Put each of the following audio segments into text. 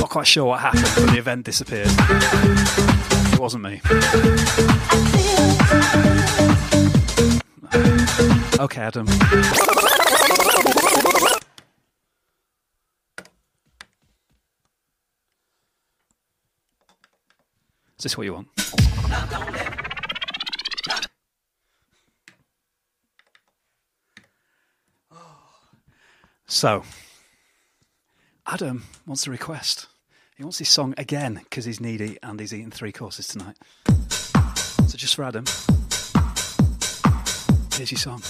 not quite sure what happened, but the event disappeared. It wasn't me. Okay, Adam. Is this what you want? So, Adam wants a request. He wants his song again because he's needy and he's eating 3 courses tonight. So just for Adam, here's your song.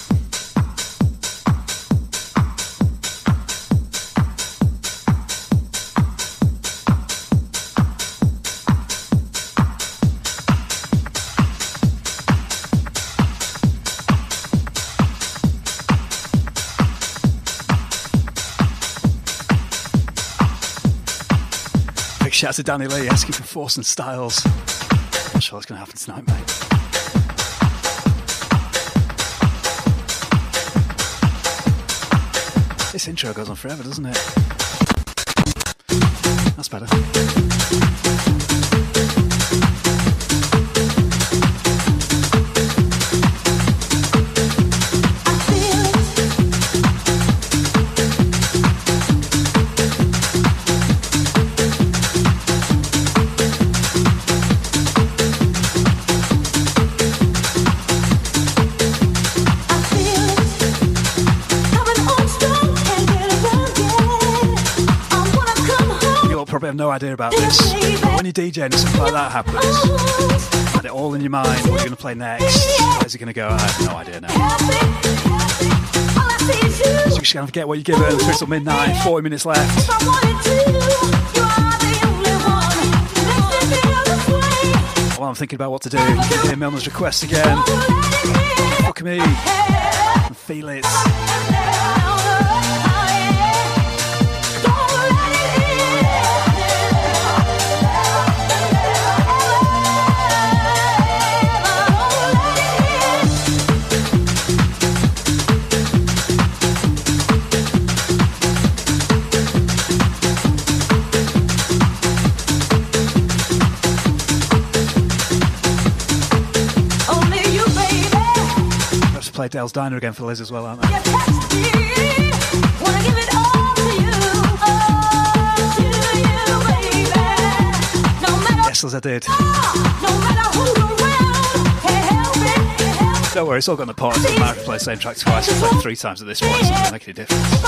Shout out to Danny Lee asking for Force and Styles. Not sure what's going to happen tonight, mate. This intro goes on forever, doesn't it? That's better. Probably have no idea about this, but when you're DJing and something like that happens, had it all in your mind, what you're going to play next, where's it going to go, I have no idea now. So you're just going to forget what you're given, 3 till midnight, 40 minutes left. While I'm thinking about what to do, hear Milner's request again. Fuck me, and feel it. Play Dale's Diner again for Liz as well, aren't they? Yes, as I did. Don't worry, it's all got in the pot. It doesn't matter if I play the same track twice. I played 3 times at this point, so it doesn't make any difference.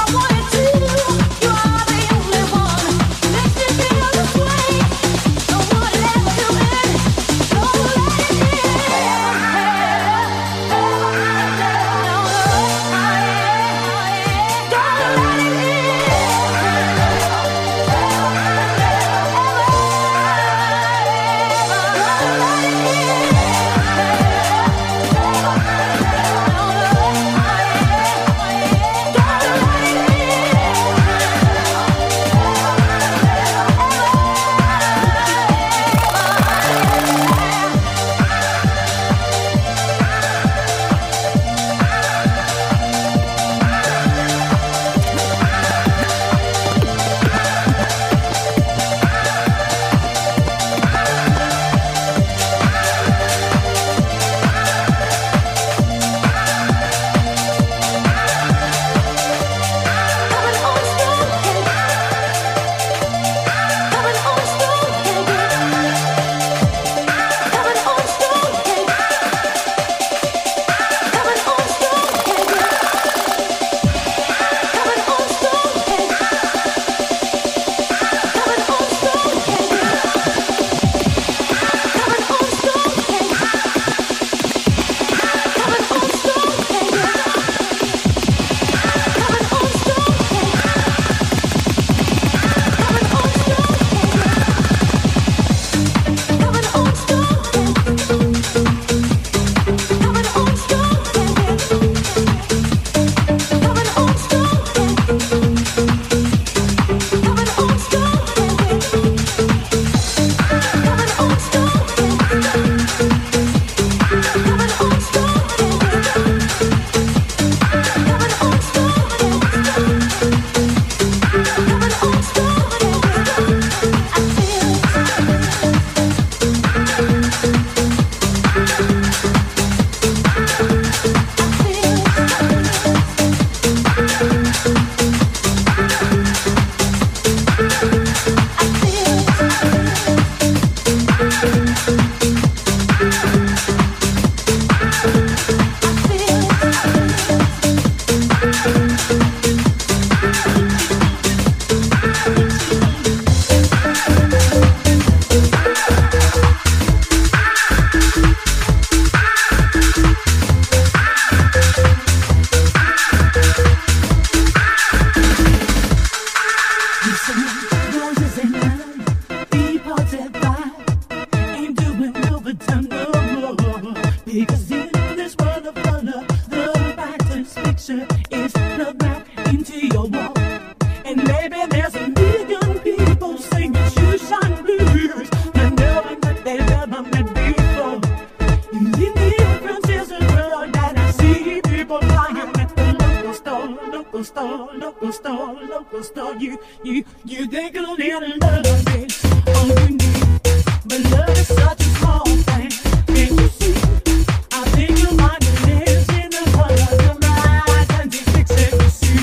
You think you'll need a love is all you need, but love is such a small thing. Can't you see? I think you'll find it lives in the color of your eyes and to fix it. You see,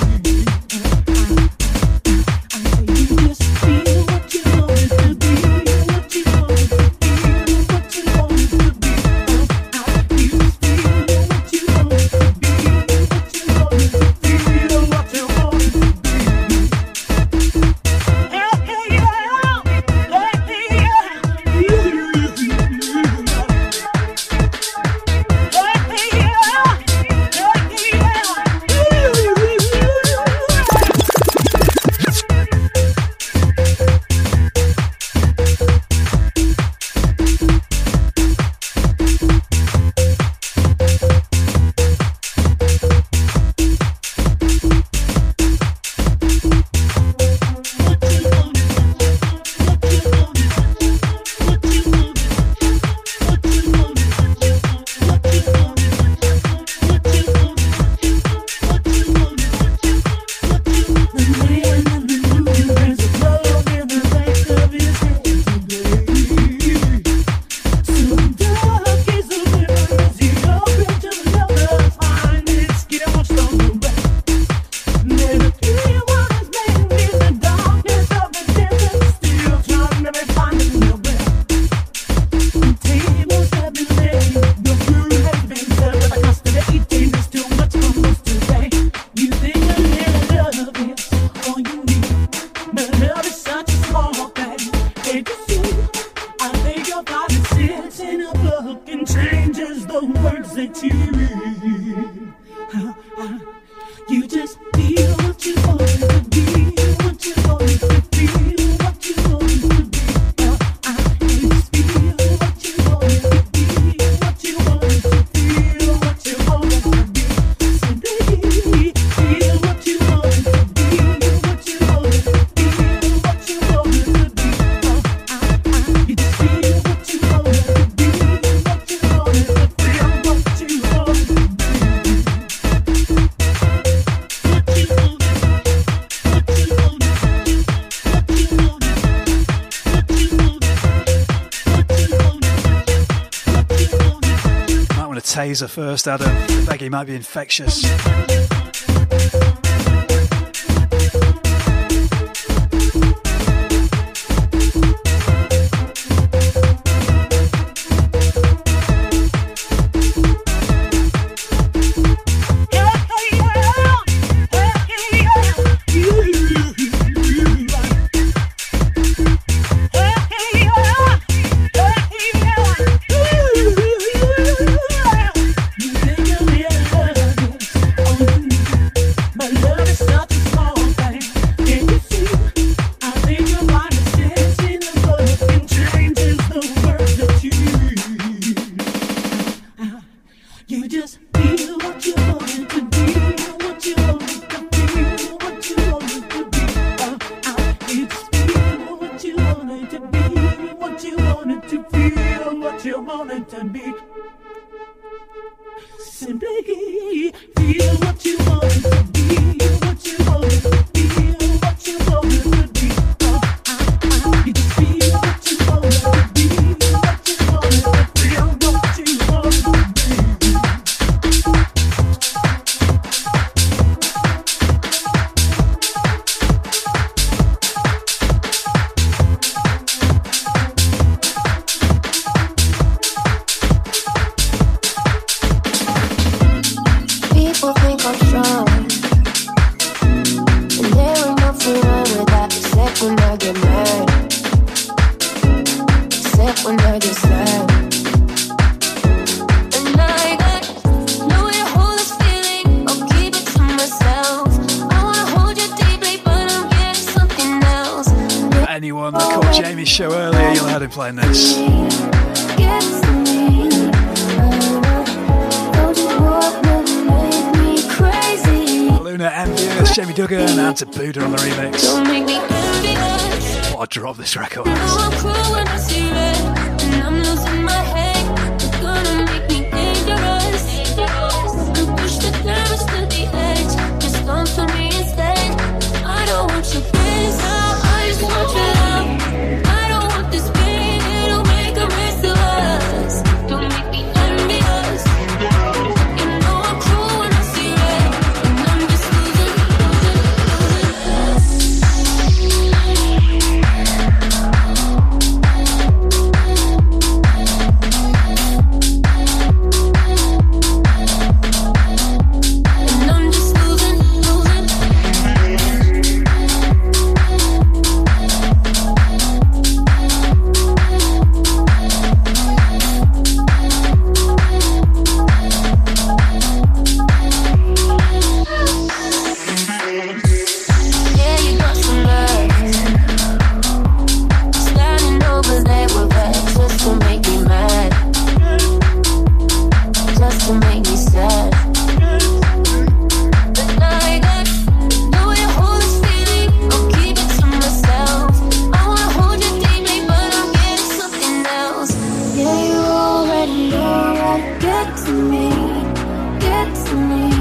I say you just feel what you want it to be, what you want it to be, what you want it to be. You just feel what you want it to be, what you want it to feel, what you want it to be. You just feel what you want it to be, what you want it to feel, what you want it to be. You just feel what you want it to be, what you want it to feel, what you want it to be. Simply feel what you want it to be, what you want it to feel, what you want it to be. You just feel what you want it to be, what you want it to feel, what you want it to be. Taser first, Adam. Becky might be infectious. Playing this. Luna, Envious, Jamie Duggan, and to Buddha on the remix. Don't make me envious. What a drop this record No, is. I'm cruel when I see red, and I'm losing my head. You're gonna make me dangerous. And push the cameras to the edge. Just come to me instead. I don't want your praise now. I just want your love. I don't want this pain. It'll make a mess of us. Don't make me envious. You know I'm cruel when I see red, and I'm just losing. And I'm just losing, losing. Yeah, you got some love. Standing over there with us just to make me mad, just to make me sad. But now I got no way to hold this feeling. I'll keep it to myself. I wanna hold you deeply, but I'm getting something else. Yeah, you already know how to get to me, get to me.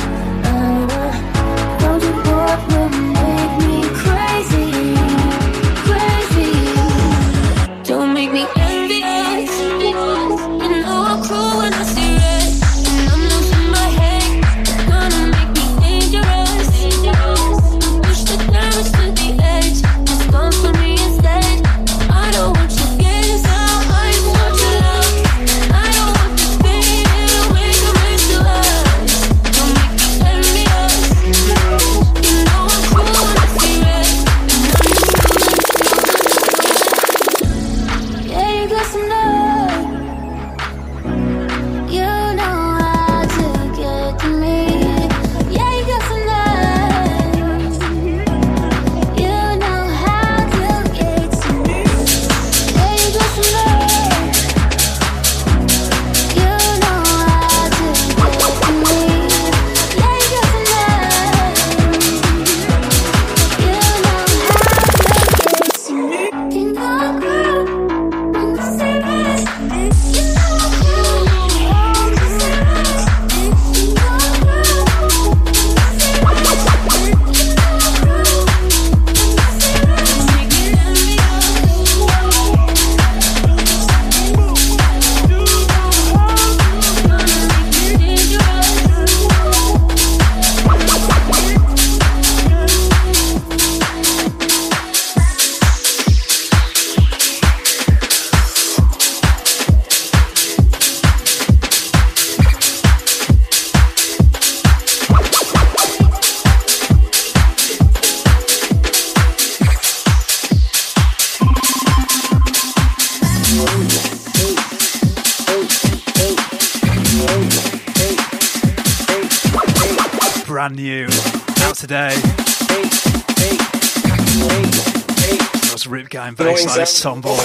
Told you what would make me crazy, crazy. Don't make me envious. You know I'm cruel when I see red, and I'm losing my head. You're gonna make me dangerous. Push the cameras to the edge. Just come for me instead. I don't want your gaze now. I just want your love. I don't want this pain. It'll make a mess of us. Don't make me envious. You know I'm cruel when I see red, and I'm just losing. Yeah, you got some love. You know how to get to me. Yeah, you got some love. You know how to get to me. Yeah, you got some love. You know how to get to me. Yeah, you got some love. You know how to get to me. You know I'm cruel when I say this. You know I'm cruel when I say this. You know I'm cruel when I say this. You know I'm cruel when I say this. Make me Brand new, out today. Those Rip Guy and bassline is Tom Ball.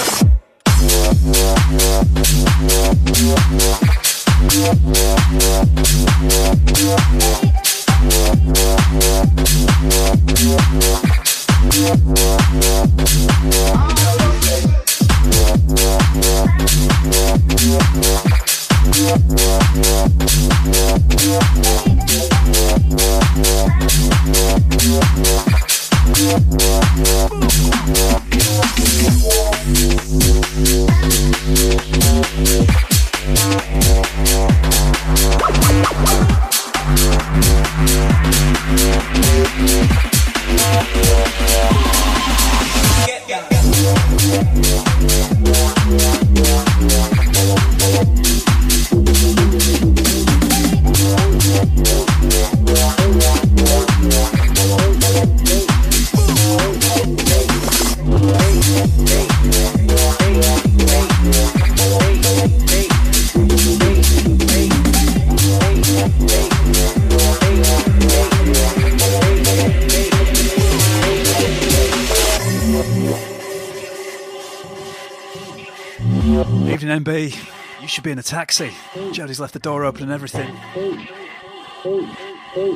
Evening MB, you should be in a taxi. Jodie's left the door open and everything.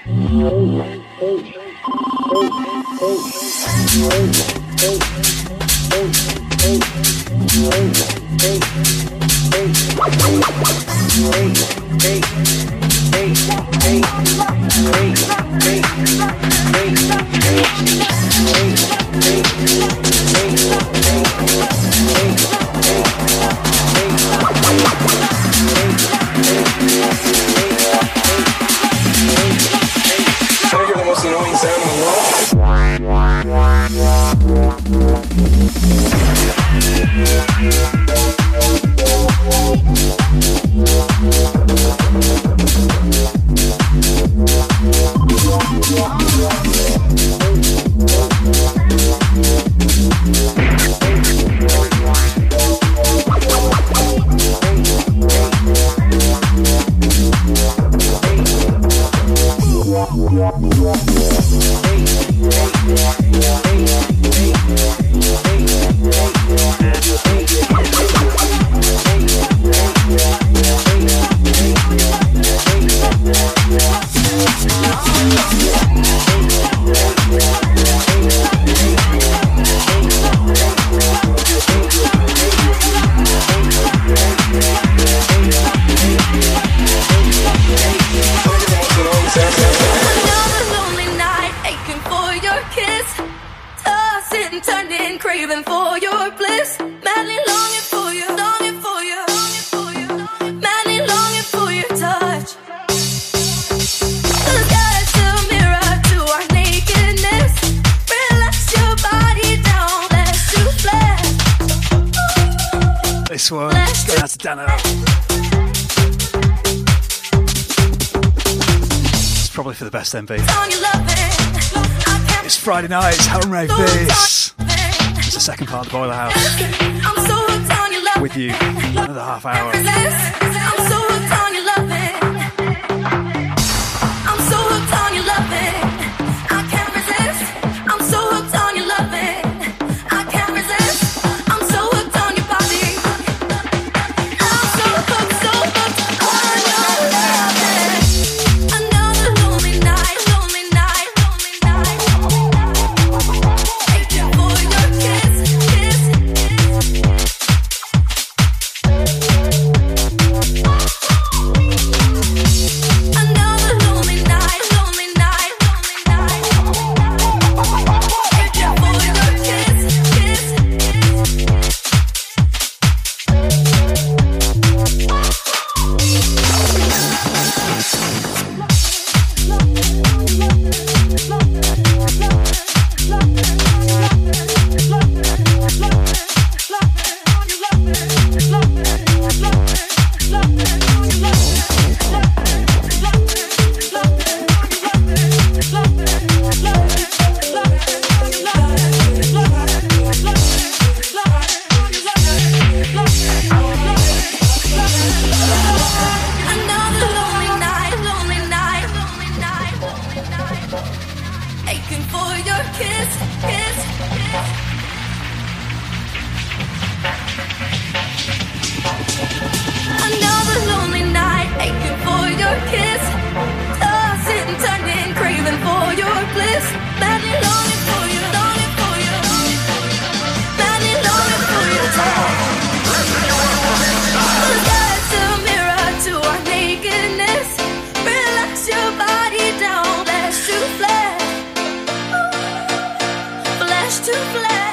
This one, it's going out to Dano. It's probably for the best MV. It's Friday night, it's Home Rave This. It's the second part of the Boiler House. With you, another half hour. To flash.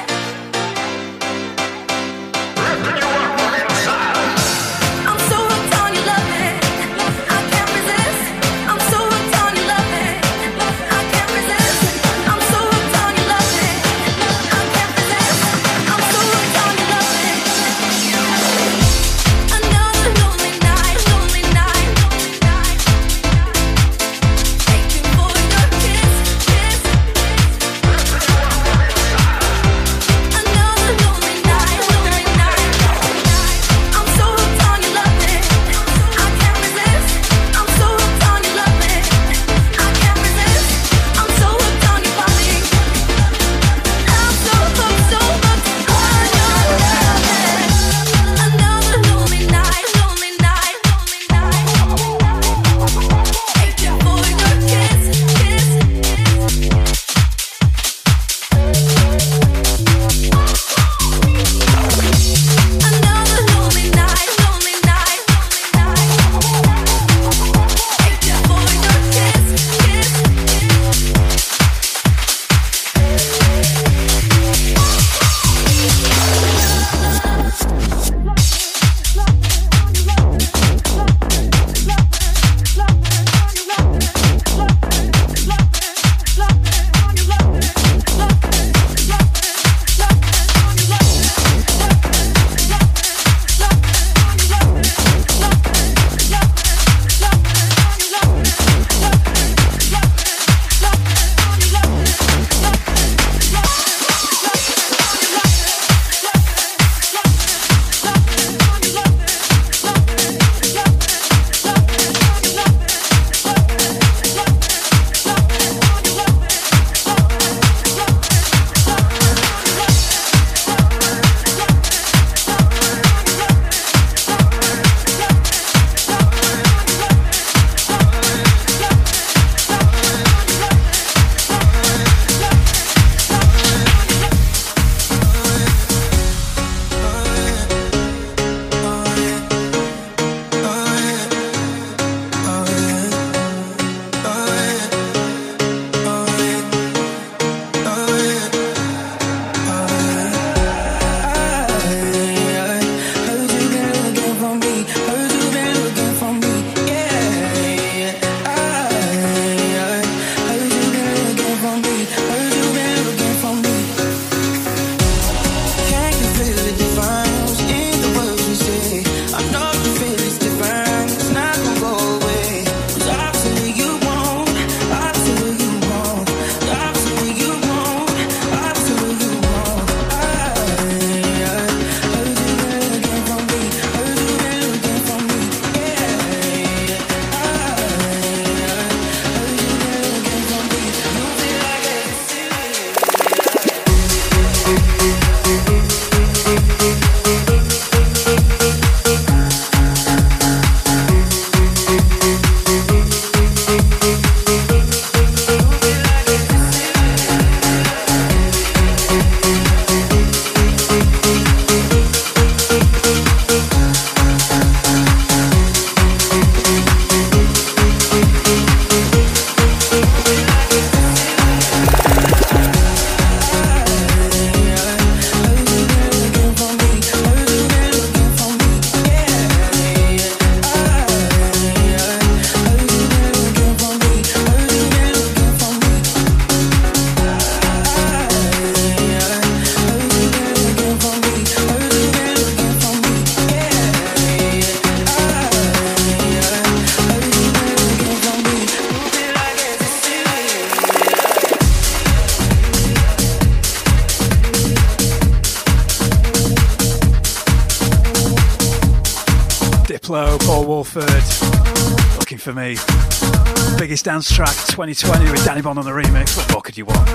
Clo, Paul Wolford, Looking for Me. Biggest dance track 2020 with Danny Bond on the remix. What more could you want?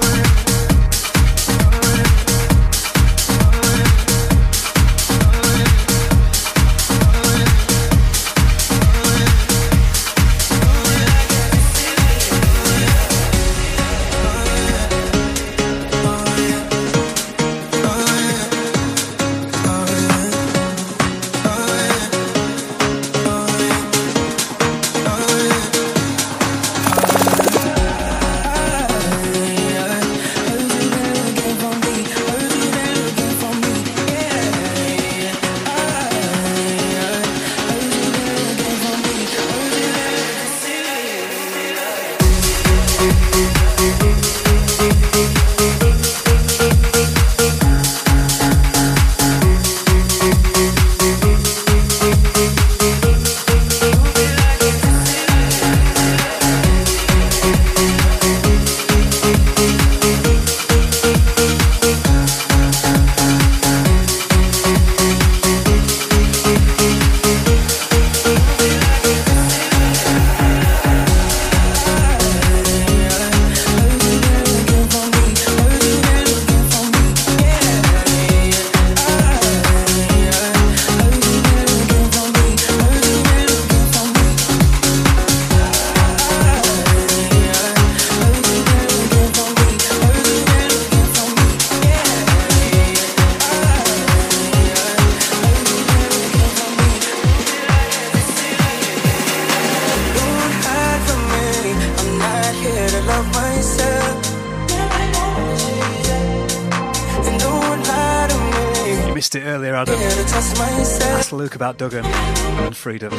About Duggan and Freedom.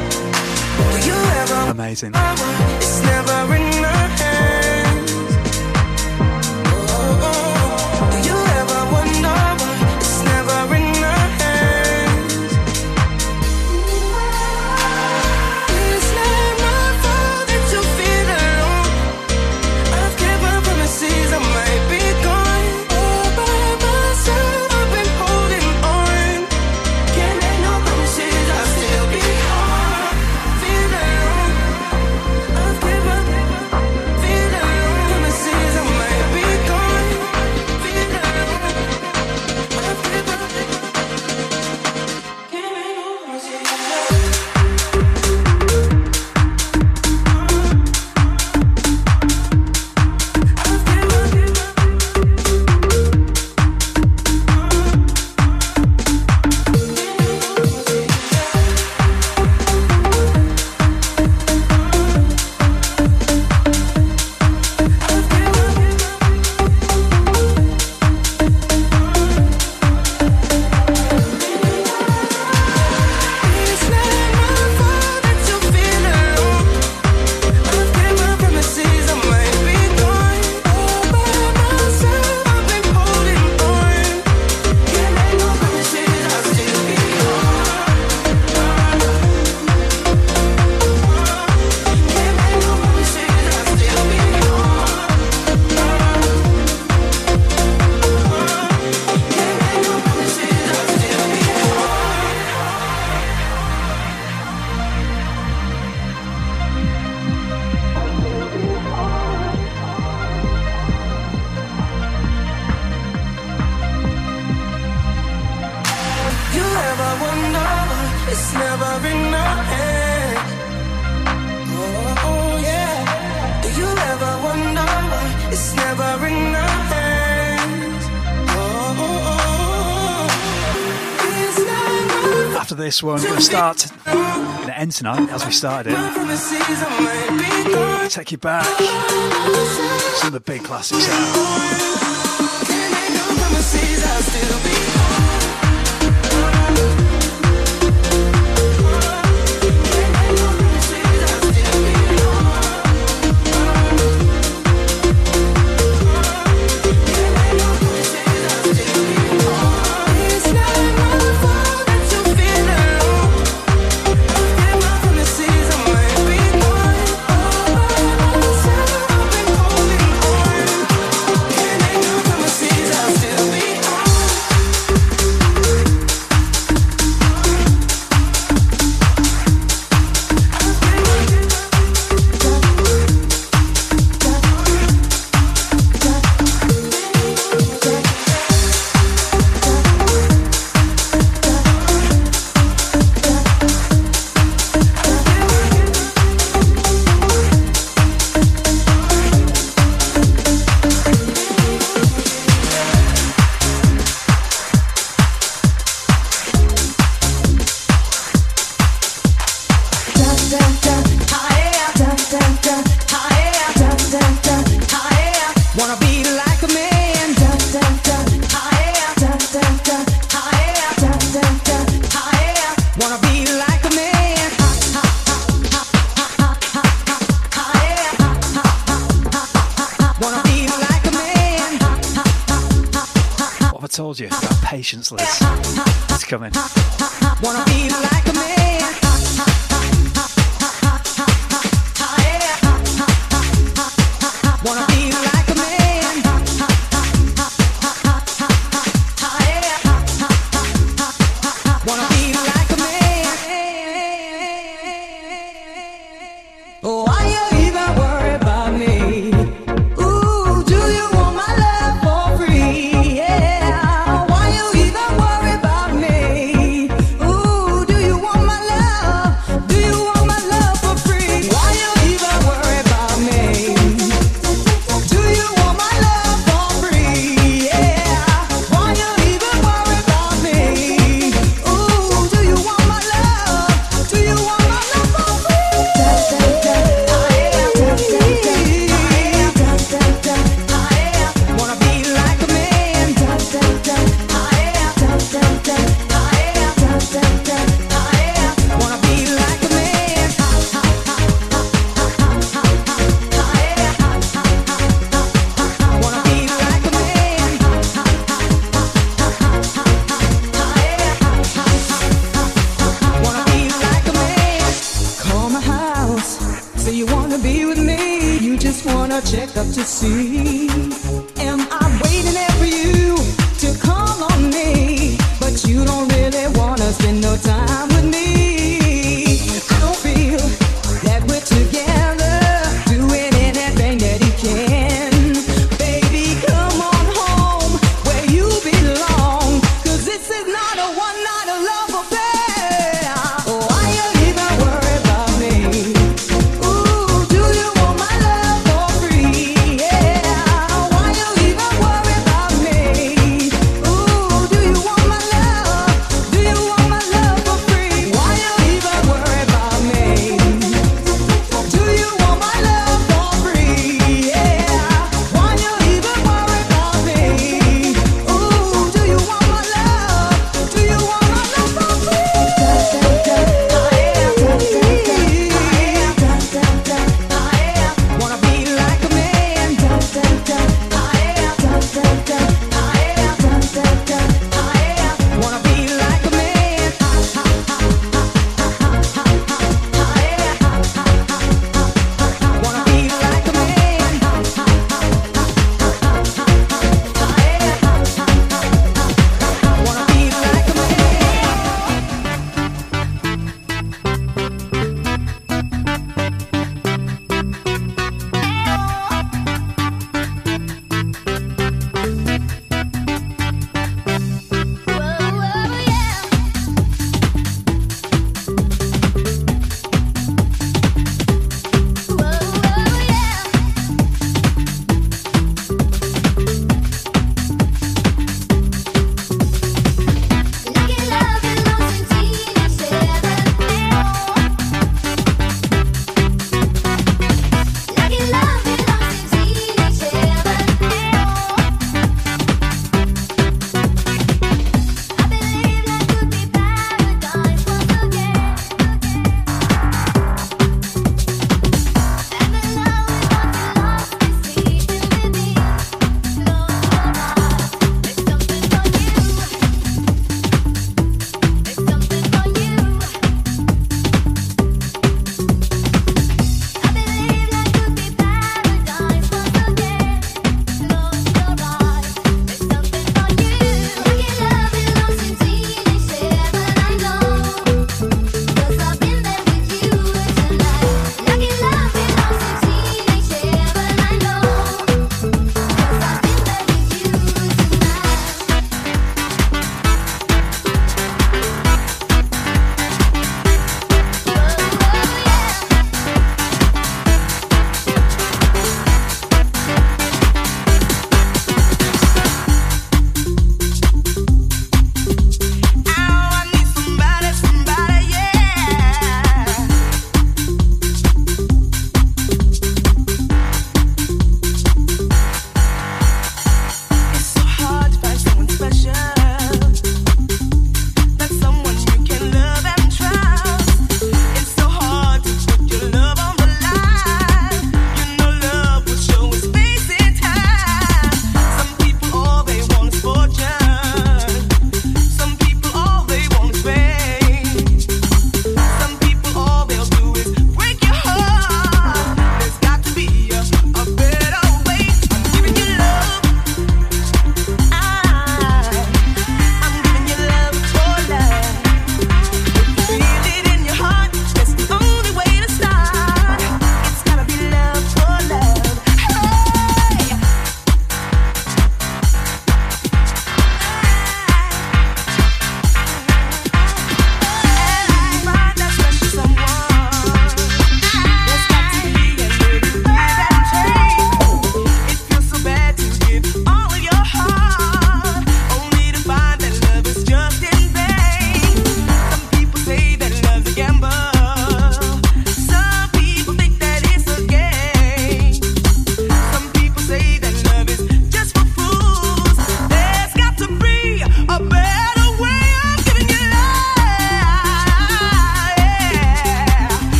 Amazing. It's never in our hands. Do you ever wonder why it's never in our hands? It's not my fault that you feel alone. I've kept my promises, I might be gone all by myself. I've been holding on. Can't make no promises, I'll still be on. Feel alone. I've kept my feel alone. Promises, I might be gone. Feel alone. I've kept my can't make no promises. It's not my fault that you feel alone. I've kept my promises, I might be gone all by myself. I've been holding on. Can't make no promises, I'll still be on. Can't make no promises, I'll still be on. Can't make no promises, I'll still be You ever wonder why it's never in our hands? Oh, yeah. Do you ever wonder why it's never in our hands? It's not my After this one, we're going to start, going to end tonight as we started it. promises, I might be gone. Take you back. Some of the big classics out. Can't make no promises, I'll still be It's not my fault that you feel alone. I've kept my promises, I might be gone all by myself. I've been holding on. Can't make no promises, I'll still be on. What have I told you about patience, Liz? It's coming. Wanna be like a man. Wanna be like a man. Wanna be like a man. Oh, why you even worry about me? Ooh, do you want my love for free? Yeah. Why you even worry about me? Ooh, do you want my love? Do you want my love for free? Why you even worry about me? Do you want my love for free? Yeah. Why you even worry about me? Ooh, do you want my love? Do you want my love for free? Wanna be like a man. Wanna be like a man. Wanna be like a man. Wanna be like a man. Call my house. Say you wanna be with me. You just wanna check up to see. Am I waiting there for you to call on me? But you don't really wanna spend no time with me. I don't feel that we're together, doing anything that you can. Baby, come on home where you belong. 'Cause this is not a one-night love affair. Why you even worry about me? Ooh, do you want my love for free? Yeah. Why you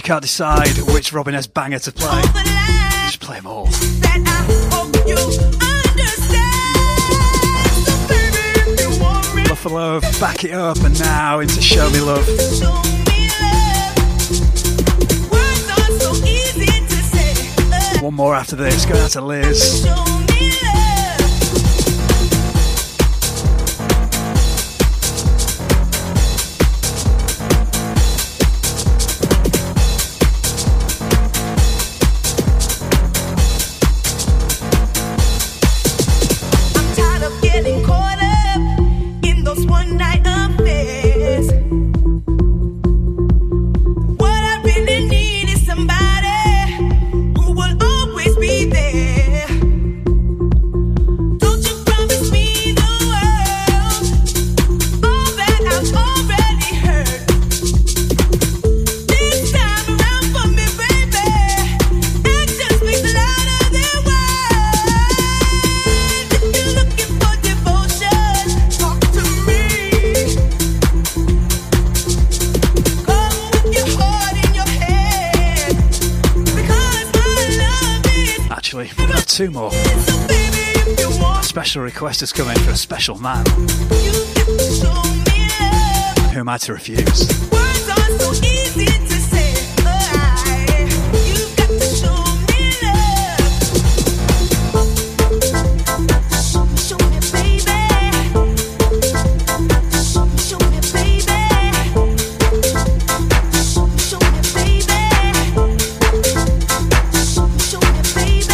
can't decide which Robin S. banger to play, just play them all. That I hope you understand. So baby, if you want me, Love for Love, Back It Up, and now into Show Me Love. show me love. Words are so easy to say. One more after this, going out to Liz. Show me love. I'm tired of getting caught up in those one night affairs. What I really need is somebody who will always be there. Don't you promise me the world, all that I've already heard. This time around for me, baby, action speaks louder than words. If you're looking for devotion, talk to me. Come with your heart in your head, because my love is Actually, we're going to have two more. so, baby, if you want, Special request has come in for a special man. you get to show me love. Who am I to refuse? Words are so easy to say. You got to show me love. Show me, baby. Show me, baby. Show me, baby. Show me, baby.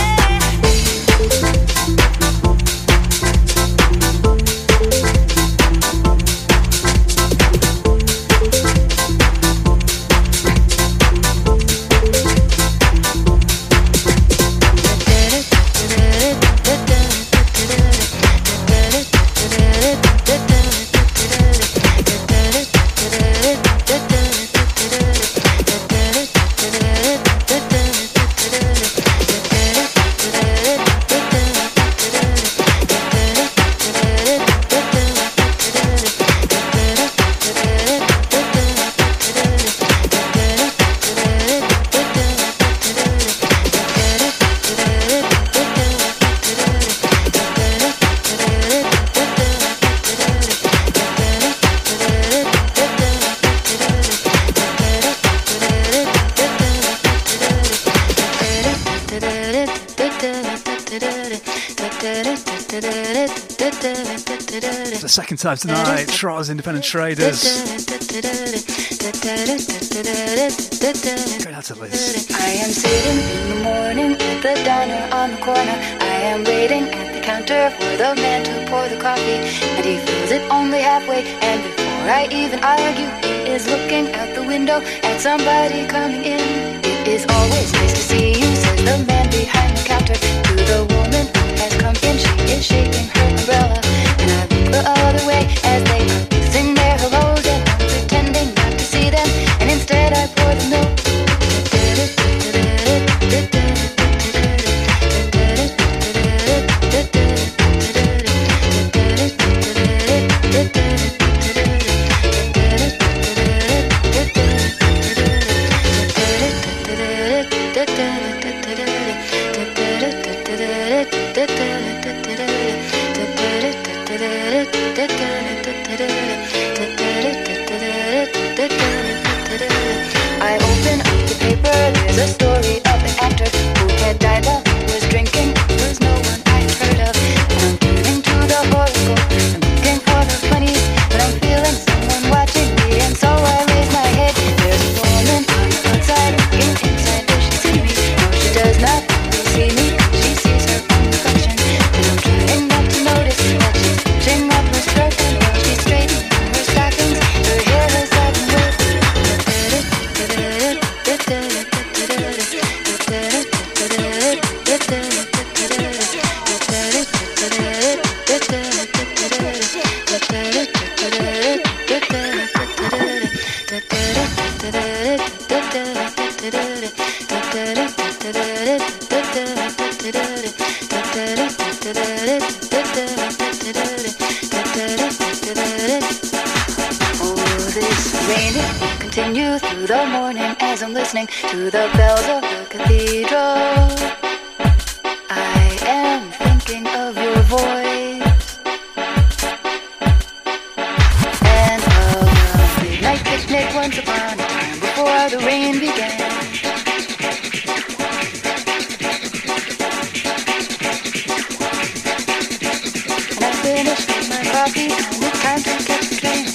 It's the second time tonight, Trotters Independent Traders. Going out to Liz. I am sitting in the morning at the diner on the corner. I am waiting at the counter for the man to pour the coffee, and he fills it only halfway. And before I even argue, he is looking out the window at somebody coming in. It is always nice to see you, says the man behind the counter to the woman who has come in. She is shaking her umbrella, and I look the other way as they are sing their hellos, and I'm pretending not to see them, and instead I pour the milk. I open up the paper, there's a story of an actor who had died while he was drinking. There's no one I've heard of. I'm turning to the horoscope, I'm looking for the funnies, but I'm feeling someone watching me, and so I raise my head. There's a woman on the outside looking inside. Does she see me? No, she does not really see me. She sees her own reflection, and I'm trying not to notice that she's pushing up her skirt, and while she's straightening her stockings, her hair has gotten wet. Oh, this rainy continue through the morning as I'm listening to the bells of the cathedral. I am thinking of your voice and of the midnight picnic once upon a time before the rain began. And I finished with my coffee and it's time to catch the train.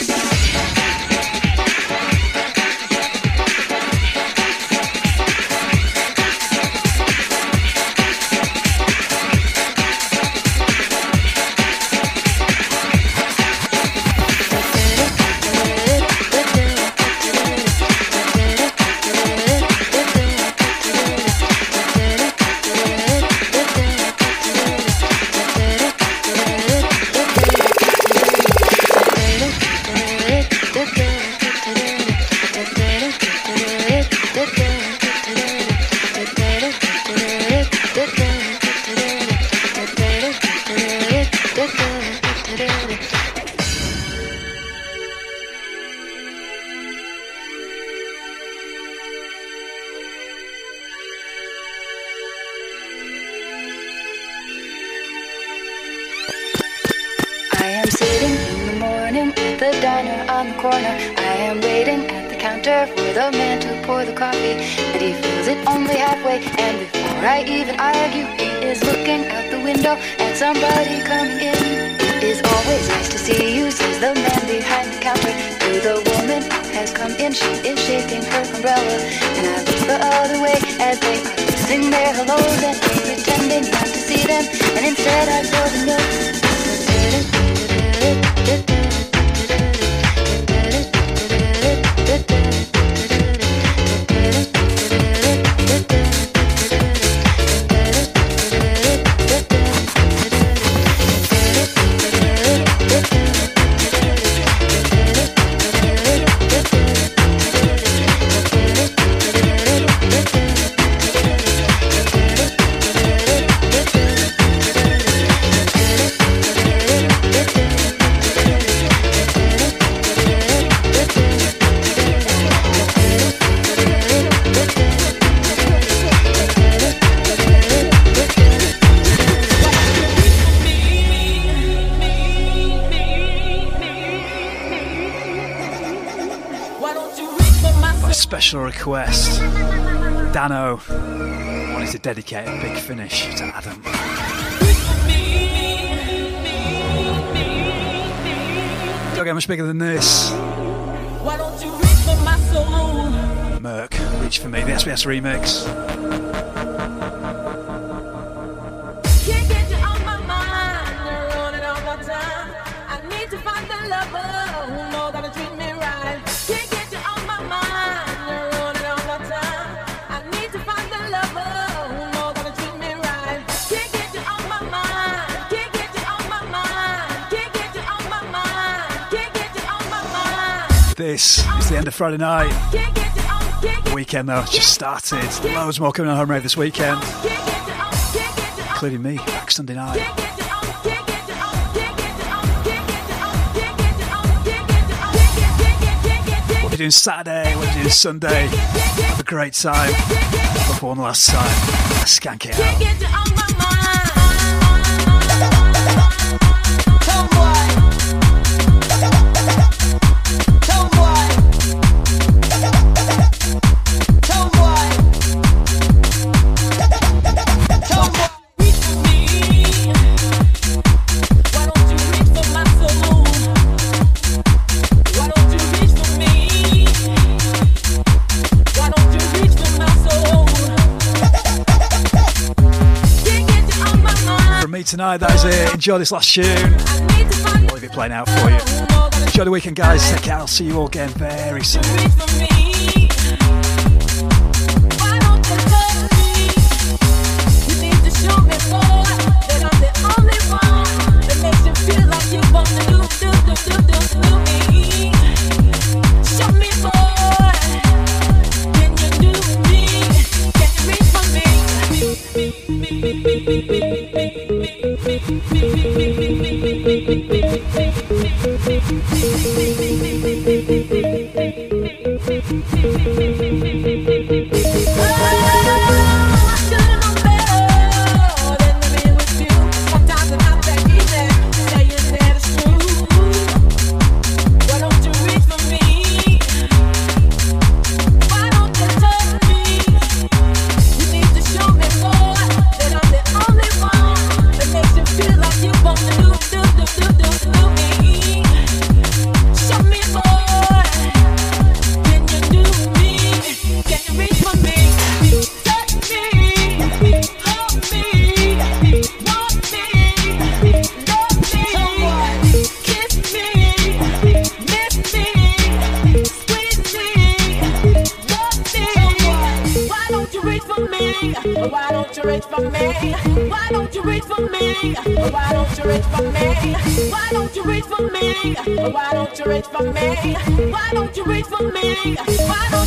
I am sitting in the morning at the diner on the corner. I am waiting at the counter for the man to pour the coffee, and he fills it only halfway. And before I even argue, he is looking out the window at somebody coming in. It is always nice to see you, says the man behind the counter to the woman who has come in. She is shaking her umbrella, and I look the other way as they are kissing their hellos and pretending not to see them. And instead I saw the note. Special request. Dano wanted to dedicate a big finish to Adam. Don't get much bigger than this. Why don't you reach for my soul? Merc, Reach For Me, the SBS remix. Can't get you on my mind, you're running all the time. I need to find the lover who knows how to treat me right. Can't get you on my mind, you're running all the time. I need to find the lover who knows how to treat me right. Can't get you on my mind, can't get you on my mind, can't get you on my mind, can't get you on my mind. This is the end of Friday night. Can't get you on, can't get Weekend though, just started. Loads more coming on Home Rave this weekend, including me, back Sunday night. We'll be doing Saturday, we'll be doing Sunday. Have a great time. Before one last time, let's skank it out. Tonight, that is it. Enjoy this last tune. I'll leave it playing out for you. Enjoy the weekend, guys. Take care. I'll see you all again very soon. Thank you. Why don't you reach for me? Why don't you reach for me? Why don't